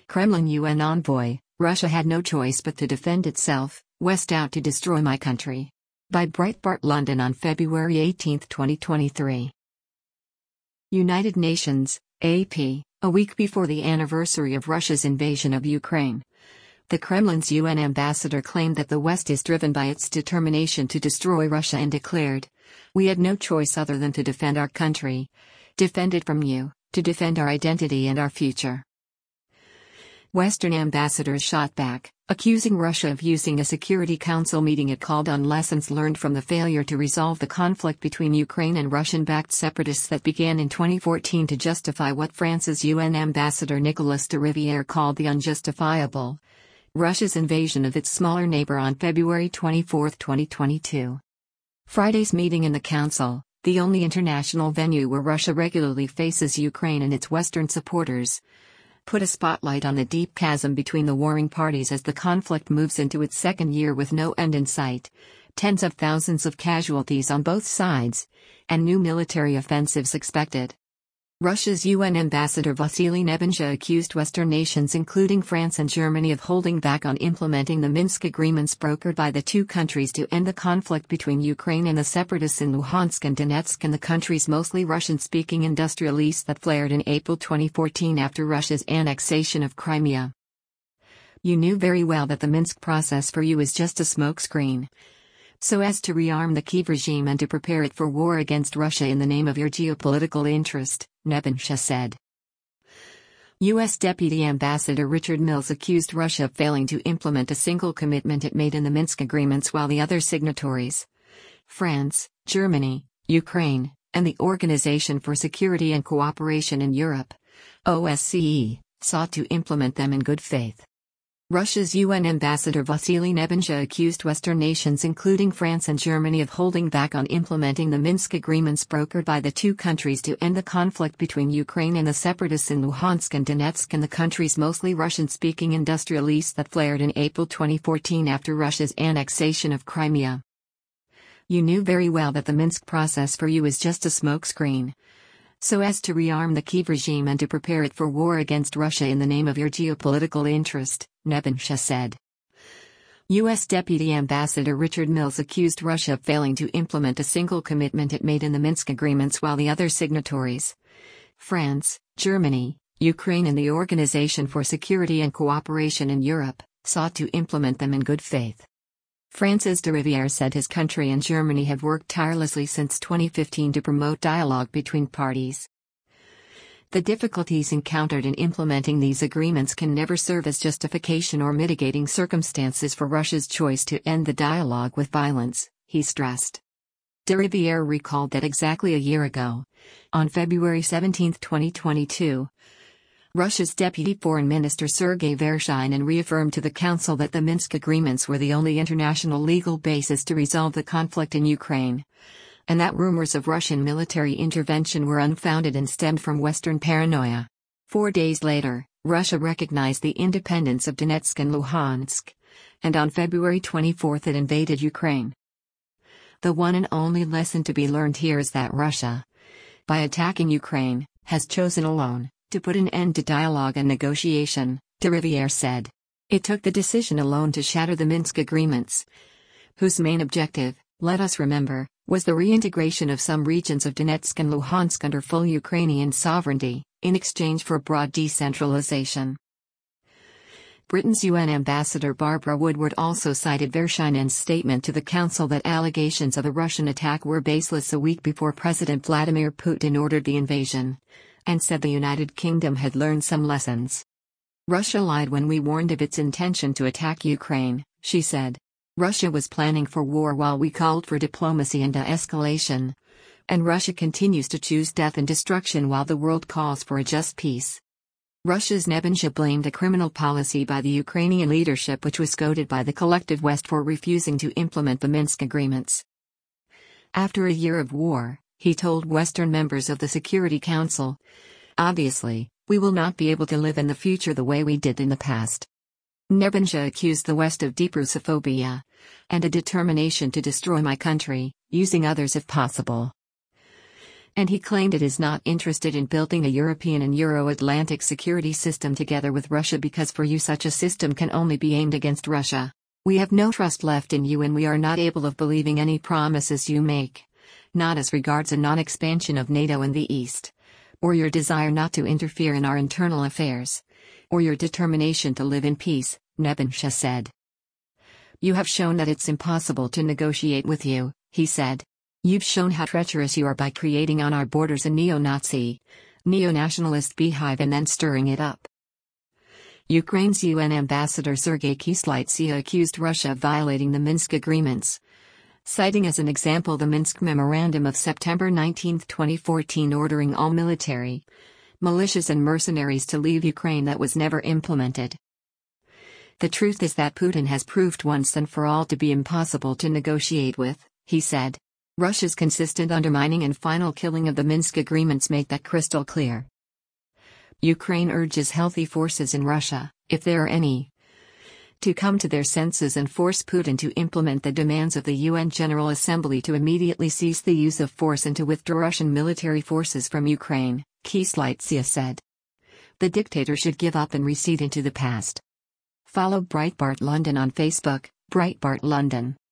Kremlin UN envoy, Russia had no choice but to defend itself, West out to destroy my country. By Breitbart London on February 18, 2023. United Nations, AP, a week before the anniversary of Russia's invasion of Ukraine. The Kremlin's UN ambassador claimed that the West is driven by its determination to destroy Russia and declared, "We had no choice other than to defend our country. Defend it from you, to defend our identity and our future." Western ambassadors shot back, accusing Russia of using a Security Council meeting it called on lessons learned from the failure to resolve the conflict between Ukraine and Russian-backed separatists that began in 2014 to justify what France's UN ambassador Nicolas de Rivière called the unjustifiable Russia's invasion of its smaller neighbor on February 24, 2022. Friday's meeting in the Council, the only international venue where Russia regularly faces Ukraine and its Western supporters, put a spotlight on the deep chasm between the warring parties as the conflict moves into its second year with no end in sight, tens of thousands of casualties on both sides, and new military offensives expected. Russia's UN ambassador Vasily Nebenzia accused Western nations including France and Germany of holding back on implementing the Minsk agreements brokered by the two countries to end the conflict between Ukraine and the separatists in Luhansk and Donetsk and the country's mostly Russian-speaking industrial east that flared in April 2014 after Russia's annexation of Crimea. "You knew very well that the Minsk process for you is just a smokescreen, so as to rearm the Kyiv regime and to prepare it for war against Russia in the name of your geopolitical interest," Nebenzia said. U.S. Deputy Ambassador Richard Mills accused Russia of failing to implement a single commitment it made in the Minsk agreements while the other signatories, France, Germany, Ukraine, and the Organization for Security and Cooperation in Europe, OSCE, sought to implement them in good faith. Russia's UN ambassador Vasily Nebenzia accused Western nations including France and Germany of holding back on implementing the Minsk agreements brokered by the two countries to end the conflict between Ukraine and the separatists in Luhansk and Donetsk and the country's mostly Russian-speaking industrial east that flared in April 2014 after Russia's annexation of Crimea. "You knew very well that the Minsk process for you is just a smokescreen, so as to rearm the Kyiv regime and to prepare it for war against Russia in the name of your geopolitical interest," Nebenzia said. U.S. Deputy Ambassador Richard Mills accused Russia of failing to implement a single commitment it made in the Minsk agreements while the other signatories, France, Germany, Ukraine and the Organization for Security and Cooperation in Europe, sought to implement them in good faith. France's de Rivière said his country and Germany have worked tirelessly since 2015 to promote dialogue between parties. "The difficulties encountered in implementing these agreements can never serve as justification or mitigating circumstances for Russia's choice to end the dialogue with violence," he stressed. De Rivière recalled that exactly a year ago, on February 17, 2022, Russia's Deputy Foreign Minister Sergei Vershinin reaffirmed to the Council that the Minsk agreements were the only international legal basis to resolve the conflict in Ukraine, and that rumors of Russian military intervention were unfounded and stemmed from Western paranoia. 4 days later, Russia recognized the independence of Donetsk and Luhansk, and on February 24 it invaded Ukraine. The one and only lesson to be learned here is that Russia, by attacking Ukraine, has chosen alone to put an end to dialogue and negotiation, de Rivière said. It took the decision alone to shatter the Minsk agreements, whose main objective, let us remember, was the reintegration of some regions of Donetsk and Luhansk under full Ukrainian sovereignty, in exchange for broad decentralization. Britain's UN ambassador Barbara Woodward also cited Vershinin's statement to the Council that allegations of a Russian attack were baseless a week before President Vladimir Putin ordered the invasion, and said the United Kingdom had learned some lessons. "Russia lied when we warned of its intention to attack Ukraine," she said. "Russia was planning for war while we called for diplomacy and de-escalation. And Russia continues to choose death and destruction while the world calls for a just peace." Russia's Nebenzia blamed a criminal policy by the Ukrainian leadership which was goaded by the collective West for refusing to implement the Minsk agreements. After a year of war, he told Western members of the Security Council, "Obviously, we will not be able to live in the future the way we did in the past." Nebenzia accused the West of deep Russophobia and a determination to destroy my country, using others if possible. And he claimed it is not interested in building a European and Euro-Atlantic security system together with Russia because for you such a system can only be aimed against Russia. We have no trust left in you and we are not able of believing any promises you make. Not as regards a non-expansion of NATO in the East. Or your desire not to interfere in our internal affairs. Or your determination to live in peace, Nebenzia said. You have shown that it's impossible to negotiate with you, he said. You've shown how treacherous you are by creating on our borders a neo-Nazi, neo-nationalist beehive and then stirring it up. Ukraine's UN ambassador Sergei Kyslytsya accused Russia of violating the Minsk agreements, citing as an example the Minsk Memorandum of September 19, 2014 ordering all military, militias and mercenaries to leave Ukraine that was never implemented. The truth is that Putin has proved once and for all to be impossible to negotiate with, he said. Russia's consistent undermining and final killing of the Minsk agreements make that crystal clear. Ukraine urges healthy forces in Russia, if there are any, to come to their senses and force Putin to implement the demands of the UN General Assembly to immediately cease the use of force and to withdraw Russian military forces from Ukraine, Kyslytsya said. The dictator should give up and recede into the past. Follow Breitbart London on Facebook, Breitbart London.